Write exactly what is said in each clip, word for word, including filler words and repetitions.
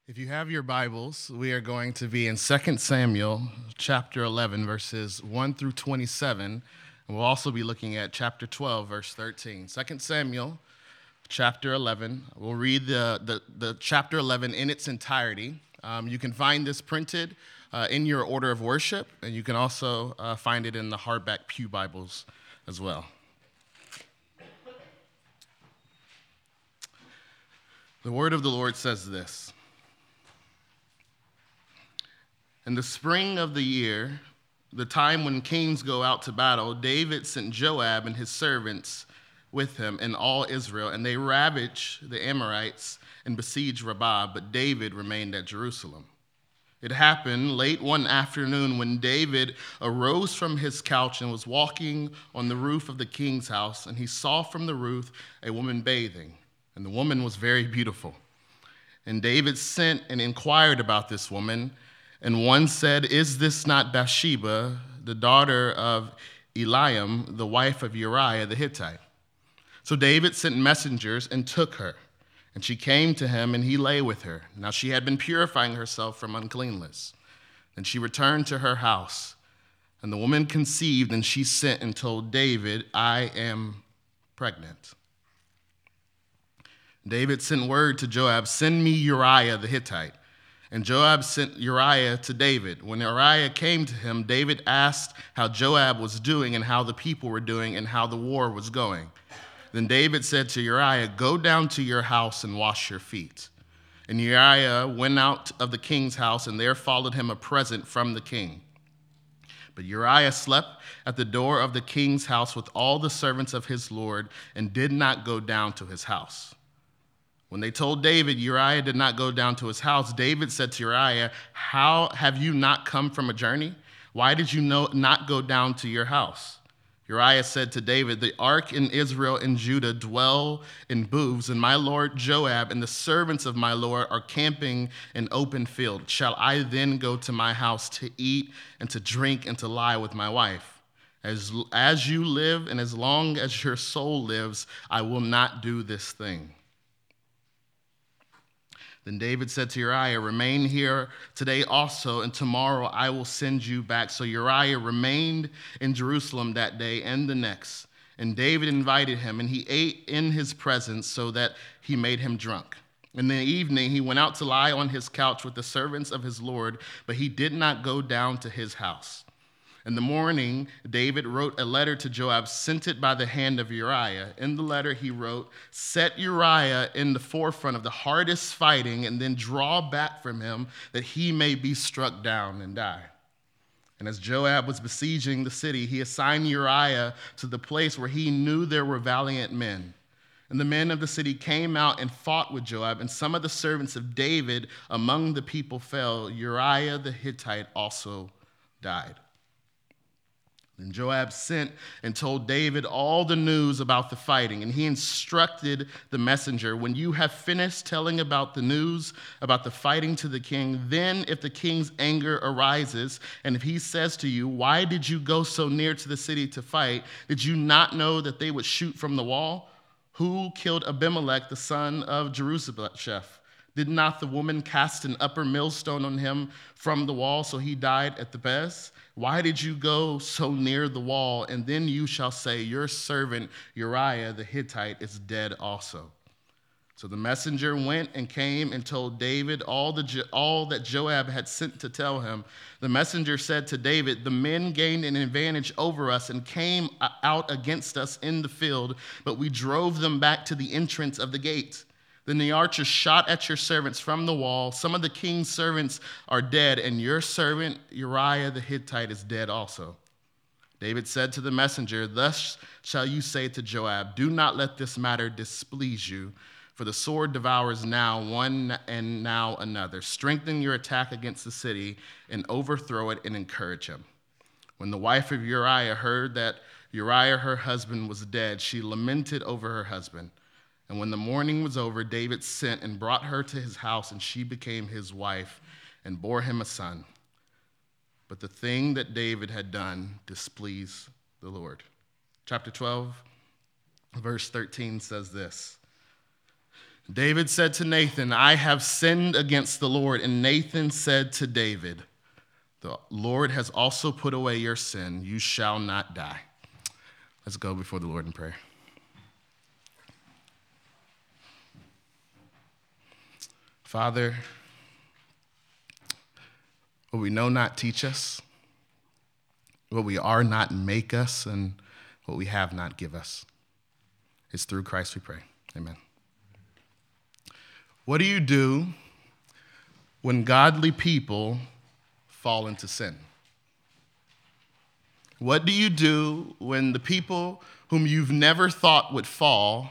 If you have your Bibles, we are going to be in Second Samuel chapter eleven, verses one through twenty-seven. And we'll also be looking at chapter twelve, verse thirteen. Second Samuel chapter eleven. We'll read the, the, the chapter eleven in its entirety. Um, you can find this printed uh, in your order of worship, and you can also uh, find it in the hardback Pew Bibles as well. The word of the Lord says this. In the spring of the year, the time when kings go out to battle, David sent Joab and his servants with him and all Israel, and they ravaged the Amorites and besieged Rabbah, but David remained at Jerusalem. It happened late one afternoon when David arose from his couch and was walking on the roof of the king's house, and he saw from the roof a woman bathing, and the woman was very beautiful. And David sent and inquired about this woman. And one said, "Is this not Bathsheba, the daughter of Eliam, the wife of Uriah the Hittite?" So David sent messengers and took her. And she came to him, and he lay with her. Now she had been purifying herself from uncleanness. And she returned to her house. And the woman conceived, and she sent and told David, "I am pregnant." David sent word to Joab, "Send me Uriah the Hittite." And Joab sent Uriah to David. When Uriah came to him, David asked how Joab was doing and how the people were doing and how the war was going. Then David said to Uriah, "Go down to your house and wash your feet." And Uriah went out of the king's house, and there followed him a present from the king. But Uriah slept at the door of the king's house with all the servants of his lord and did not go down to his house. When they told David Uriah did not go down to his house, David said to Uriah, "How have you not come from a journey? Why did you not go down to your house?" Uriah said to David, "The ark in Israel and Judah dwell in booths, and my lord Joab and the servants of my lord are camping in open field. Shall I then go to my house to eat and to drink and to lie with my wife? As, as you live and as long as your soul lives, I will not do this thing." Then David said to Uriah, "Remain here today also, and tomorrow I will send you back." So Uriah remained in Jerusalem that day and the next. And David invited him, and he ate in his presence so that he made him drunk. In the evening he went out to lie on his couch with the servants of his lord, but he did not go down to his house. In the morning, David wrote a letter to Joab, sent it by the hand of Uriah. In the letter he wrote, "Set Uriah in the forefront of the hardest fighting, and then draw back from him that he may be struck down and die." And as Joab was besieging the city, he assigned Uriah to the place where he knew there were valiant men. And the men of the city came out and fought with Joab, and some of the servants of David among the people fell. Uriah the Hittite also died. Then Joab sent and told David all the news about the fighting, and he instructed the messenger, "When you have finished telling about the news about the fighting to the king, then if the king's anger arises, and if he says to you, 'Why did you go so near to the city to fight? Did you not know that they would shoot from the wall? Who killed Abimelech, the son of Jerubbesheth? Did not the woman cast an upper millstone on him from the wall, so he died at the best? Why did you go so near the wall? And then you shall say, Your servant Uriah the Hittite is dead also.'" So the messenger went and came and told David all, the, all that Joab had sent to tell him. The messenger said to David, "The men gained an advantage over us and came out against us in the field, but we drove them back to the entrance of the gate. Then the archers shot at your servants from the wall. Some of the king's servants are dead, and your servant Uriah the Hittite is dead also." David said to the messenger, "Thus shall you say to Joab, 'Do not let this matter displease you, for the sword devours now one and now another. Strengthen your attack against the city and overthrow it and encourage him.'" When the wife of Uriah heard that Uriah, her husband, was dead, she lamented over her husband. And when the mourning was over, David sent and brought her to his house, and she became his wife and bore him a son. But the thing that David had done displeased the Lord. Chapter twelve, verse thirteen says this. David said to Nathan, I have sinned against the Lord. And Nathan said to David, the Lord has also put away your sin. You shall not die. Let's go before the Lord in prayer. Father, what we know not, teach us. What we are not, make us. And what we have not, give us. It's through Christ we pray. Amen. What do you do when godly people fall into sin? What do you do when the people whom you've never thought would fall,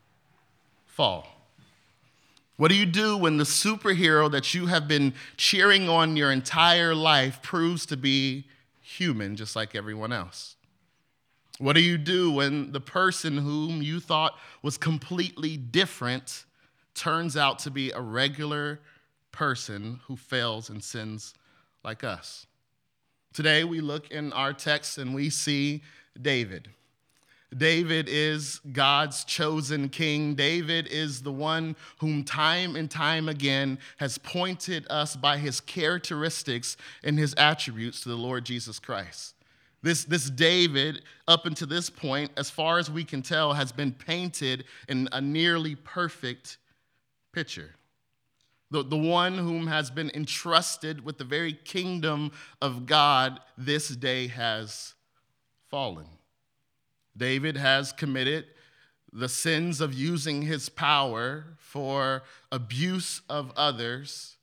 fall? What do you do when the superhero that you have been cheering on your entire life proves to be human, just like everyone else? What do you do when the person whom you thought was completely different turns out to be a regular person who fails and sins like us? Today we look in our text and we see David. David is God's chosen king. David is the one whom time and time again has pointed us by his characteristics and his attributes to the Lord Jesus Christ. This, this David, up until this point, as far as we can tell, has been painted in a nearly perfect picture. The, the one whom has been entrusted with the very kingdom of God this day has fallen. David has committed the sins of using his power for abuse of others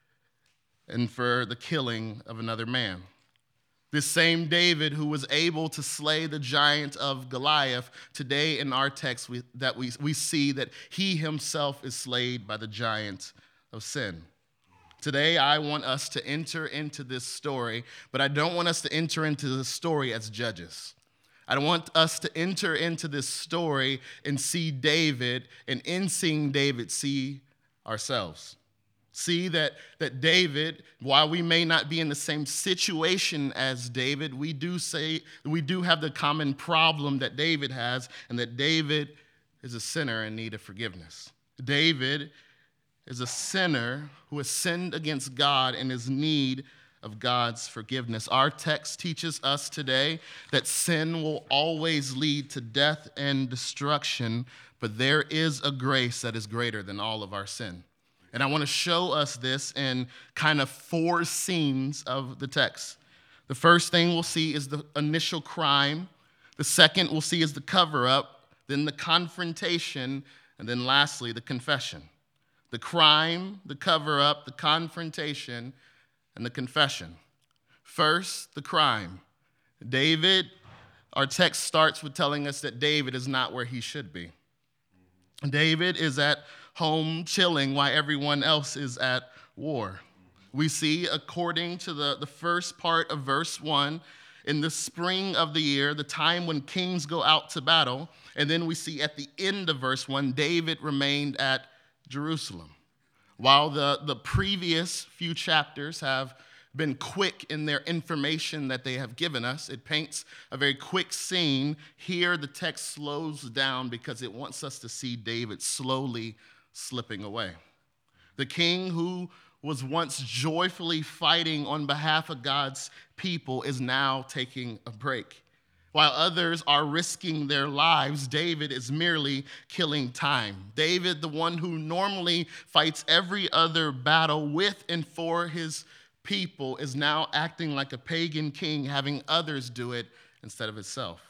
and for the killing of another man. This same David who was able to slay the giant of Goliath, today in our text we, that we, we see that he himself is slayed by the giant of sin. Today I want us to enter into this story, but I don't want us to enter into the story as judges. I want us to enter into this story and see David, and in seeing David, see ourselves. See that, that David, while we may not be in the same situation as David, we do say we do have the common problem that David has, and that David is a sinner in need of forgiveness. David is a sinner who has sinned against God and is in need of God's forgiveness. Our text teaches us today that sin will always lead to death and destruction, but there is a grace that is greater than all of our sin. And I want to show us this in kind of four scenes of the text. The first thing we'll see is the initial crime. The second we'll see is the cover-up, then the confrontation, and then lastly, the confession. The crime, the cover-up, the confrontation, and the confession. First, the crime. David, our text starts with telling us that David is not where he should be. David is at home chilling while everyone else is at war. We see, according to the, the first part of verse one, in the spring of the year, the time when kings go out to battle, and then we see at the end of verse one, David remained at Jerusalem. While the, the previous few chapters have been quick in their information that they have given us, it paints a very quick scene. Here, the text slows down because it wants us to see David slowly slipping away. The king who was once joyfully fighting on behalf of God's people is now taking a break. While others are risking their lives, David is merely killing time. David, the one who normally fights every other battle with and for his people, is now acting like a pagan king, having others do it instead of himself.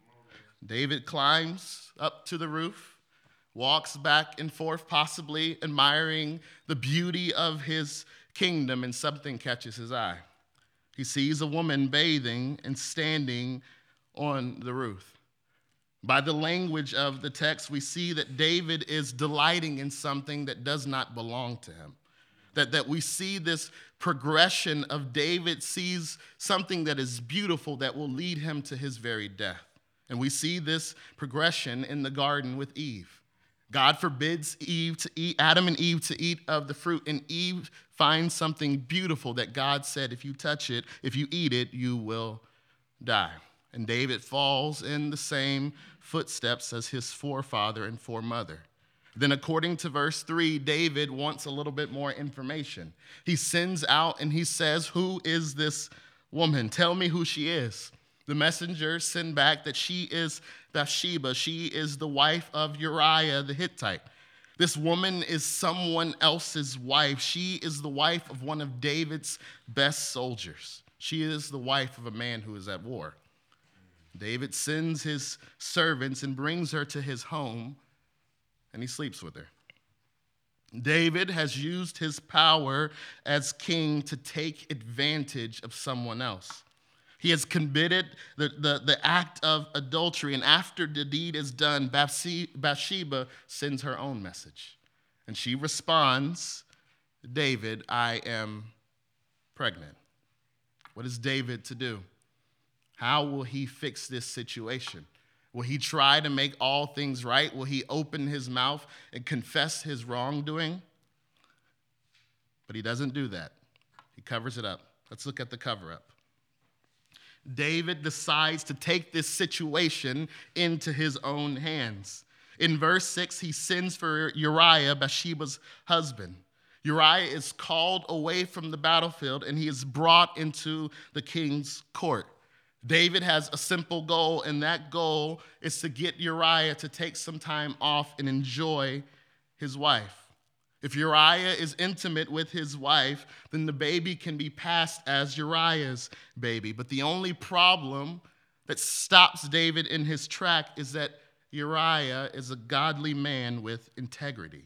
David climbs up to the roof, walks back and forth, possibly admiring the beauty of his kingdom, and something catches his eye. He sees a woman bathing and standing on the roof. By the language of the text, we see that David is delighting in something that does not belong to him. That, that we see this progression of David sees something that is beautiful that will lead him to his very death. And we see this progression in the garden with Eve. God forbids Eve to eat, Adam and Eve to eat of the fruit, and Eve finds something beautiful that God said, if you touch it, if you eat it, you will die. And David falls in the same footsteps as his forefather and foremother. Then, according to verse three, David wants a little bit more information. He sends out and he says, "Who is this woman? Tell me who she is." The messenger sent back that she is Bathsheba. She is the wife of Uriah the Hittite. This woman is someone else's wife. She is the wife of one of David's best soldiers. She is the wife of a man who is at war. David sends his servants and brings her to his home, and he sleeps with her. David has used his power as king to take advantage of someone else. He has committed the, the, the act of adultery, and after the deed is done, Bathsheba sends her own message. And she responds, "David, I am pregnant." What is David to do? How will he fix this situation? Will he try to make all things right? Will he open his mouth and confess his wrongdoing? But he doesn't do that. He covers it up. Let's look at the cover-up. David decides to take this situation into his own hands. In verse six, he sends for Uriah, Bathsheba's husband. Uriah is called away from the battlefield, and he is brought into the king's court. David has a simple goal, and that goal is to get Uriah to take some time off and enjoy his wife. If Uriah is intimate with his wife, then the baby can be passed as Uriah's baby. But the only problem that stops David in his track is that Uriah is a godly man with integrity.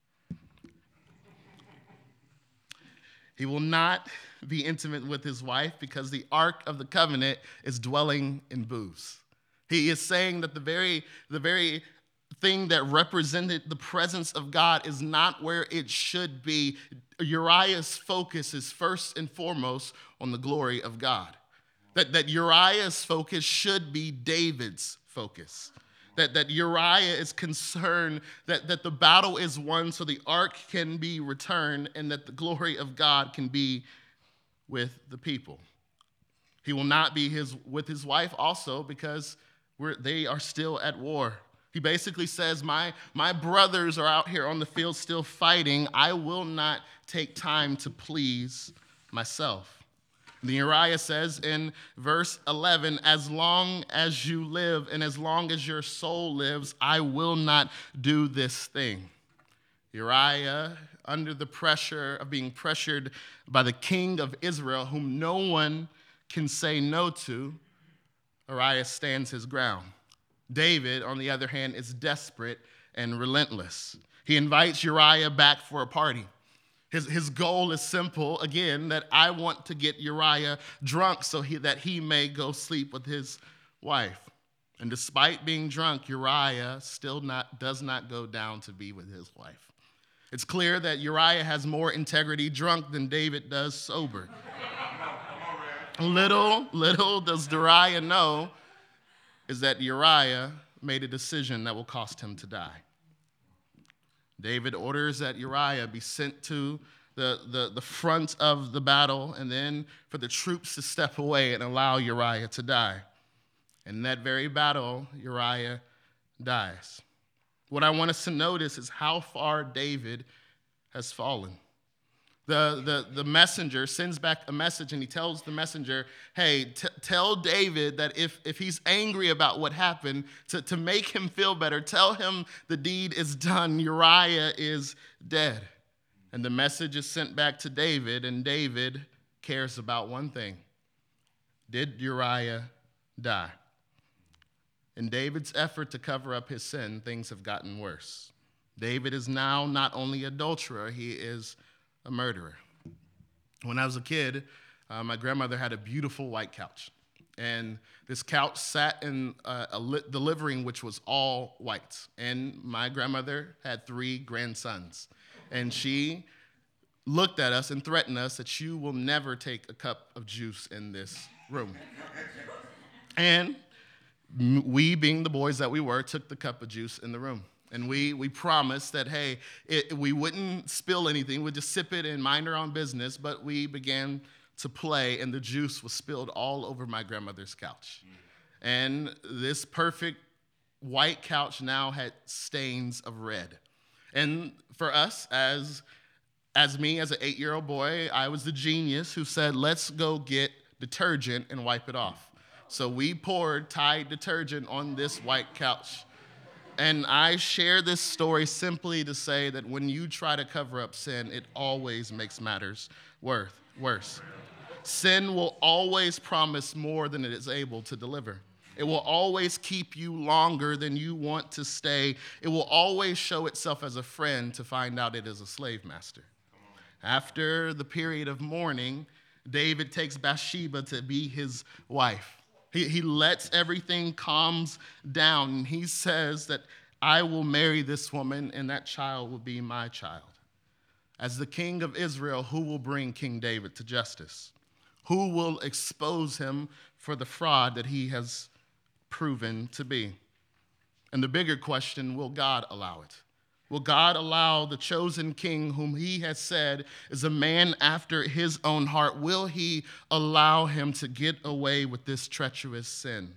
He will not be intimate with his wife because the Ark of the Covenant is dwelling in booths. He is saying that the very, the very thing that represented the presence of God is not where it should be. Uriah's focus is first and foremost on the glory of God. That, that Uriah's focus should be David's focus. That, that Uriah is concerned that, that the battle is won so the ark can be returned and that the glory of God can be with the people. He will not be his, with his wife also because we're, they are still at war. He basically says, my, my brothers are out here on the field still fighting. I will not take time to please myself. The Uriah says in verse eleven, "As long as you live and as long as your soul lives, I will not do this thing." Uriah, under the pressure of being pressured by the king of Israel, whom no one can say no to, Uriah stands his ground. David, on the other hand, is desperate and relentless. He invites Uriah back for a party. His, his goal is simple, again, that I want to get Uriah drunk so he, that he may go sleep with his wife. And despite being drunk, Uriah still not, does not go down to be with his wife. It's clear that Uriah has more integrity drunk than David does sober. little, little does Uriah know is that Uriah made a decision that will cost him to die. David orders that Uriah be sent to the, the, the front of the battle and then for the troops to step away and allow Uriah to die. In that very battle, Uriah dies. What I want us to notice is how far David has fallen. The, the, the messenger sends back a message and he tells the messenger, hey, t- tell David that if, if he's angry about what happened, to, to make him feel better, tell him the deed is done, Uriah is dead. And the message is sent back to David, and David cares about one thing. Did Uriah die? In David's effort to cover up his sin, things have gotten worse. David is now not only an adulterer, he is a murderer. When I was a kid, uh, my grandmother had a beautiful white couch. And this couch sat in uh, a li- the living room, which was all white. And my grandmother had three grandsons. And she looked at us and threatened us that you will never take a cup of juice in this room. And we, being the boys that we were, took the cup of juice in the room. And we we promised that, hey, it, we wouldn't spill anything. We'd just sip it and mind our own business. But we began to play, and the juice was spilled all over my grandmother's couch. And this perfect white couch now had stains of red. And for us, as as me, as an eight-year-old boy, I was the genius who said, let's go get detergent and wipe it off. So we poured Tide detergent on this white couch. And I share this story simply to say that when you try to cover up sin, it always makes matters worse. Sin will always promise more than it is able to deliver. It will always keep you longer than you want to stay. It will always show itself as a friend to find out it is a slave master. After the period of mourning, David takes Bathsheba to be his wife. He, he lets everything calms down, and he says that I will marry this woman, and that child will be my child. As the king of Israel, who will bring King David to justice? Who will expose him for the fraud that he has proven to be? And the bigger question, will God allow it? Will God allow the chosen king, whom he has said is a man after his own heart, will he allow him to get away with this treacherous sin?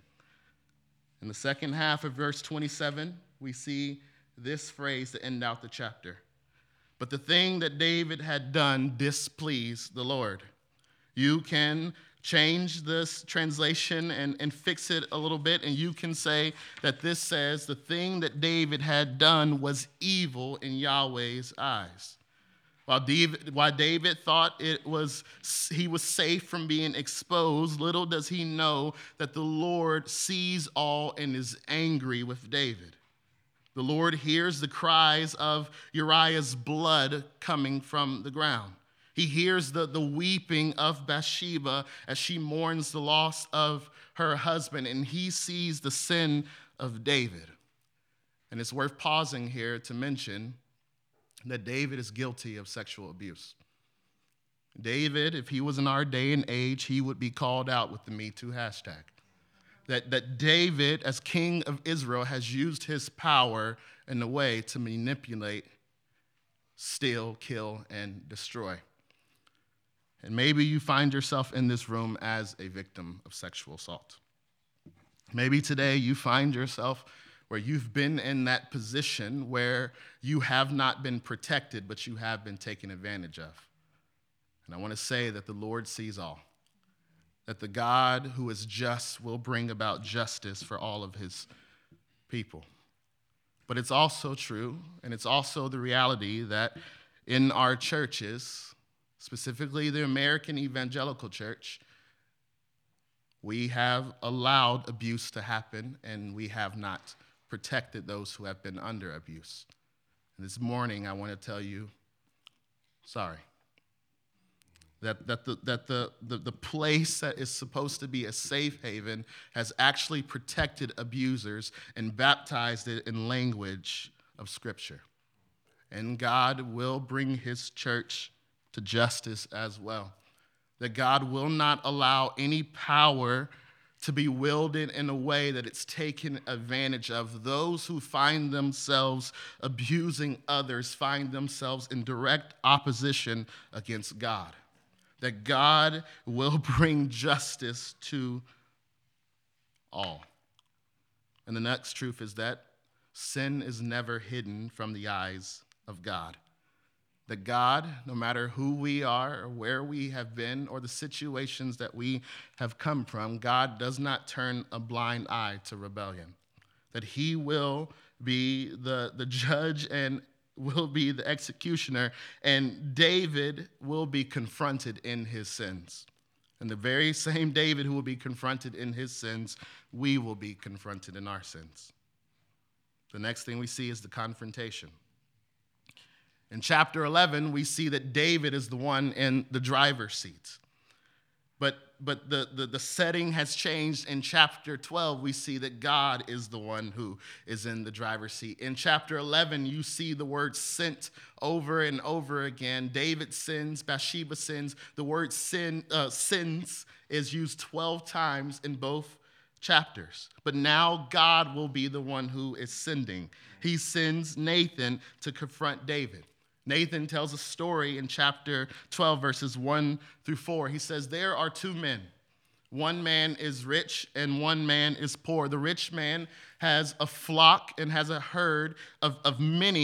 In the second half of verse twenty-seven, we see this phrase to end out the chapter. But the thing that David had done displeased the Lord. You can change this translation and, and fix it a little bit, and you can say that this says the thing that David had done was evil in Yahweh's eyes. While David, while David thought it was he was safe from being exposed, little does he know that the Lord sees all and is angry with David. The Lord hears the cries of Uriah's blood coming from the ground. He hears the, the weeping of Bathsheba as she mourns the loss of her husband, and he sees the sin of David. And it's worth pausing here to mention that David is guilty of sexual abuse. David, if he was in our day and age, he would be called out with the Me Too hashtag. That, that David, as king of Israel, has used his power in a way to manipulate, steal, kill, and destroy. And maybe you find yourself in this room as a victim of sexual assault. Maybe today you find yourself where you've been in that position where you have not been protected, but you have been taken advantage of. And I want to say that the Lord sees all, that the God who is just will bring about justice for all of his people. But it's also true, and it's also the reality that in our churches, specifically the American Evangelical Church, we have allowed abuse to happen, and we have not protected those who have been under abuse. And this morning, I want to tell you, sorry. That, that, the, that the, the, the place that is supposed to be a safe haven has actually protected abusers and baptized it in language of Scripture. And God will bring his church to justice as well. That God will not allow any power to be wielded in a way that it's taken advantage of. Those who find themselves abusing others find themselves in direct opposition against God. That God will bring justice to all. And the next truth is that sin is never hidden from the eyes of God. That God, no matter who we are or where we have been or the situations that we have come from, God does not turn a blind eye to rebellion. That he will be the, the judge and will be the executioner, and David will be confronted in his sins. And the very same David who will be confronted in his sins, we will be confronted in our sins. The next thing we see is the confrontation. In chapter eleven, we see that David is the one in the driver's seat. But, but the, the, the setting has changed. In chapter twelve, we see that God is the one who is in the driver's seat. In chapter eleven, you see the word sent over and over again. David sins, Bathsheba sins. The word sin, uh, sins is used twelve times in both chapters. But now God will be the one who is sending. He sends Nathan to confront David. Nathan tells a story in chapter twelve, verses one through four. He says, there are two men. One man is rich and one man is poor. The rich man has a flock and has a herd of, of many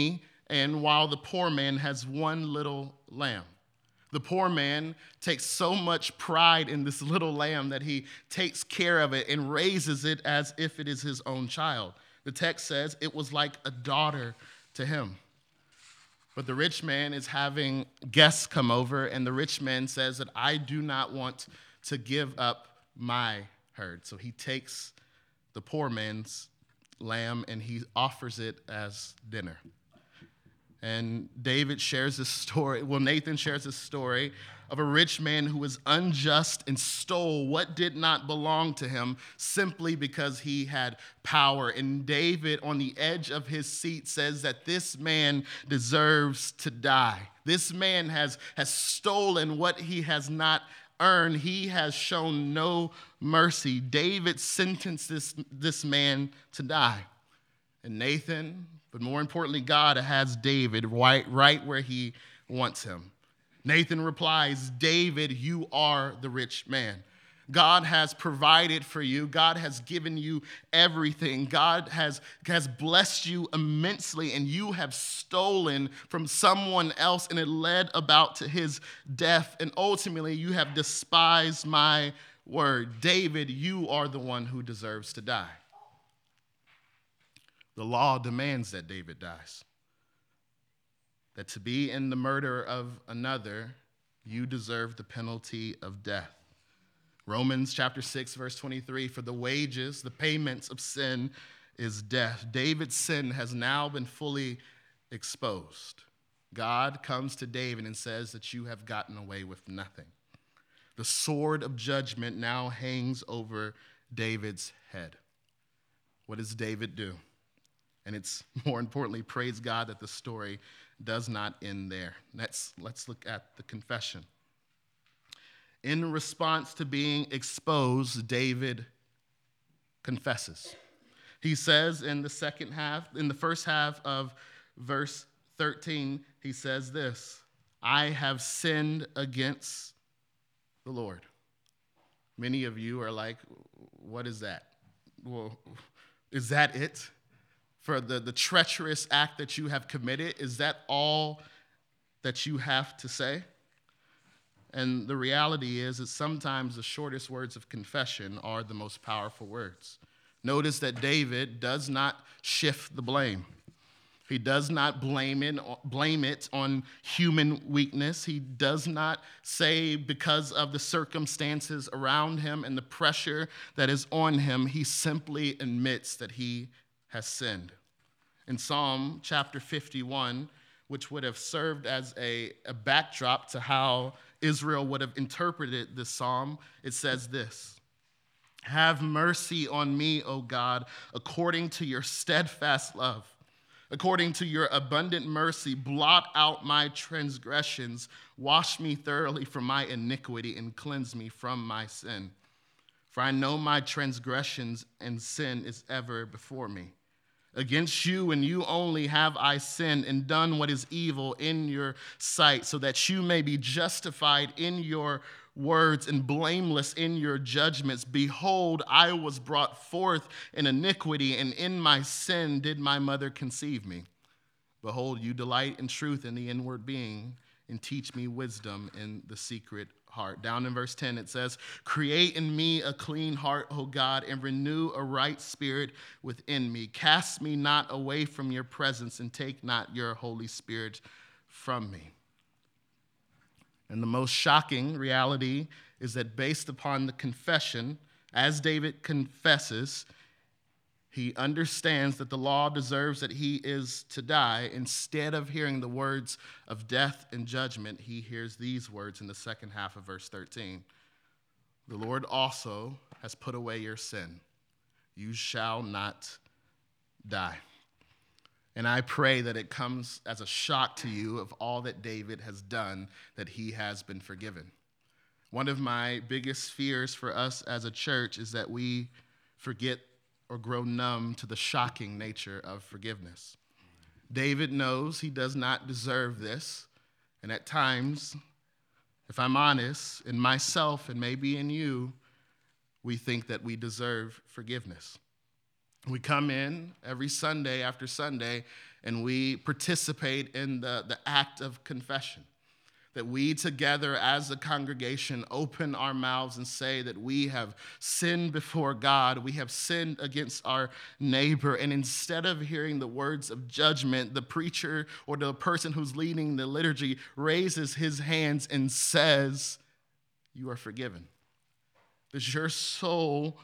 and while the poor man has one little lamb. The poor man takes so much pride in this little lamb that he takes care of it and raises it as if it is his own child. The text says it was like a daughter to him. But the rich man is having guests come over, and the rich man says that I do not want to give up my herd. So he takes the poor man's lamb and he offers it as dinner. And David shares this story, well, Nathan shares this story of a rich man who was unjust and stole what did not belong to him simply because he had power. And David, on the edge of his seat, says that this man deserves to die. This man has, has stolen what he has not earned. He has shown no mercy. David sentenced this, this man to die. And Nathan, but more importantly, God has David right, right where he wants him. Nathan replies, David, you are the rich man. God has provided for you. God has given you everything. God has, has blessed you immensely, and you have stolen from someone else, and it led about to his death. And ultimately, you have despised my word. David, you are the one who deserves to die. The law demands that David dies. That to be in the murder of another, you deserve the penalty of death. Romans chapter six, verse twenty-three, for the wages, the payments of sin is death. David's sin has now been fully exposed. God comes to David and says that you have gotten away with nothing. The sword of judgment now hangs over David's head. What does David do? And it's more importantly, praise God that the story does not end there. Let's, let's look at the confession. In response to being exposed, David confesses. He says in the second half, in the first half of verse thirteen, he says this, I have sinned against the Lord. Many of you are like, what is that? Well, is that it? For the, the treacherous act that you have committed, is that all that you have to say? And the reality is that sometimes the shortest words of confession are the most powerful words. Notice that David does not shift the blame. He does not blame it, blame it on human weakness. He does not say because of the circumstances around him and the pressure that is on him. He simply admits that he has sinned. In Psalm chapter fifty-one, which would have served as a, a backdrop to how Israel would have interpreted this psalm, it says this, have mercy on me, O God, according to your steadfast love. According to your abundant mercy, blot out my transgressions, wash me thoroughly from my iniquity, and cleanse me from my sin. For I know my transgressions and sin is ever before me. Against you and you only have I sinned and done what is evil in your sight, so that you may be justified in your words and blameless in your judgments. Behold, I was brought forth in iniquity, and in my sin did my mother conceive me. Behold, you delight in truth in the inward being, and teach me wisdom in the secret heart. Down in verse ten, it says, create in me a clean heart, O God, and renew a right spirit within me. Cast me not away from your presence, and take not your Holy Spirit from me. And the most shocking reality is that based upon the confession, as David confesses, he understands that the law deserves that he is to die. Instead of hearing the words of death and judgment, he hears these words in the second half of verse thirteen. The Lord also has put away your sin. You shall not die. And I pray that it comes as a shock to you of all that David has done, that he has been forgiven. One of my biggest fears for us as a church is that we forget or grow numb to the shocking nature of forgiveness. David knows he does not deserve this, and at times, if I'm honest, in myself and maybe in you, we think that we deserve forgiveness. We come in every Sunday after Sunday, and we participate in the, the act of confession. That we together as a congregation open our mouths and say that we have sinned before God, we have sinned against our neighbor, and instead of hearing the words of judgment, the preacher or the person who's leading the liturgy raises his hands and says, "You are forgiven." Does your soul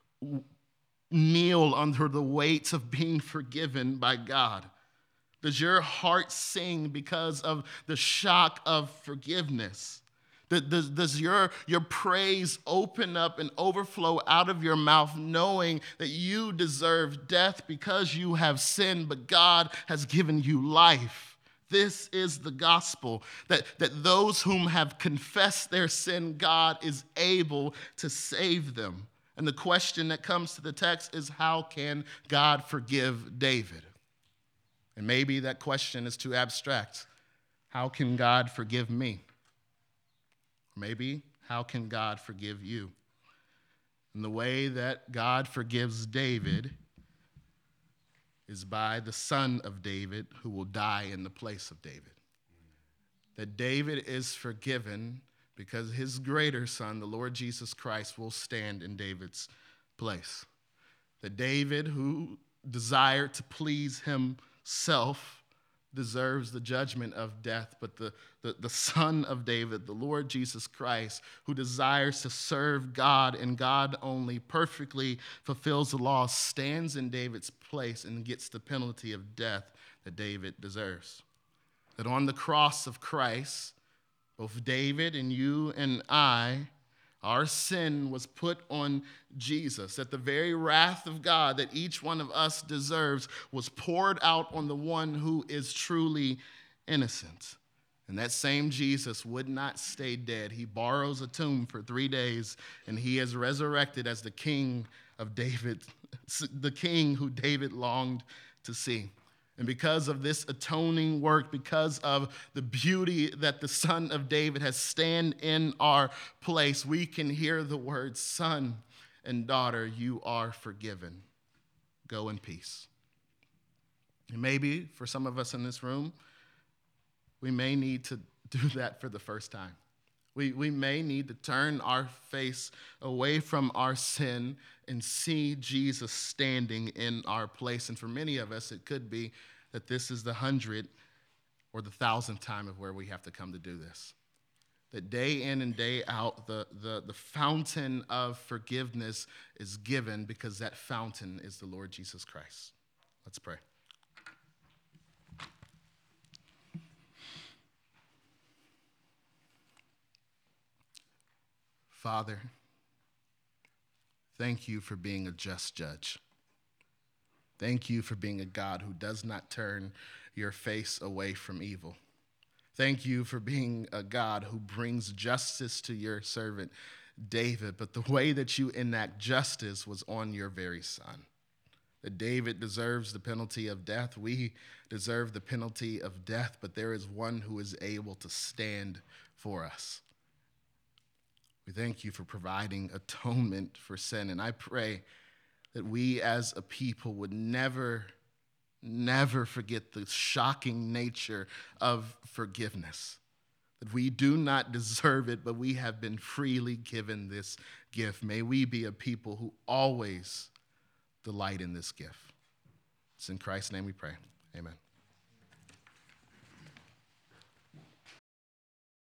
kneel under the weight of being forgiven by God? Does your heart sing because of the shock of forgiveness? Does, does your, your praise open up and overflow out of your mouth knowing that you deserve death because you have sinned, but God has given you life? This is the gospel, that, that those whom have confessed their sin, God is able to save them. And the question that comes to the text is, how can God forgive David? And maybe that question is too abstract. How can God forgive me? Maybe, how can God forgive you? And the way that God forgives David is by the son of David who will die in the place of David. That David is forgiven because his greater son, the Lord Jesus Christ, will stand in David's place. That David, who desired to please him, self deserves the judgment of death, but the, the, the Son of David, the Lord Jesus Christ, who desires to serve God and God only, perfectly fulfills the law, stands in David's place and gets the penalty of death that David deserves. That on the cross of Christ, both David and you and I, our sin was put on Jesus, that the very wrath of God that each one of us deserves was poured out on the one who is truly innocent. And that same Jesus would not stay dead. He borrows a tomb for three days, and he is resurrected as the king of David, the king who David longed to see. And because of this atoning work, because of the beauty that the Son of David has stand in our place, we can hear the words, "Son and daughter, you are forgiven. Go in peace." And maybe for some of us in this room, we may need to do that for the first time. We, we may need to turn our face away from our sin and see Jesus standing in our place. And for many of us, it could be that this is the hundredth or the thousandth time of where we have to come to do this. That day in and day out, the, the, the fountain of forgiveness is given because that fountain is the Lord Jesus Christ. Let's pray. Father, thank you for being a just judge. Thank you for being a God who does not turn your face away from evil. Thank you for being a God who brings justice to your servant David, but the way that you enact justice was on your very son. That David deserves the penalty of death. We deserve the penalty of death, but there is one who is able to stand for us. We thank you for providing atonement for sin, and I pray that we as a people would never, never forget the shocking nature of forgiveness. That we do not deserve it, but we have been freely given this gift. May we be a people who always delight in this gift. It's in Christ's name we pray. Amen.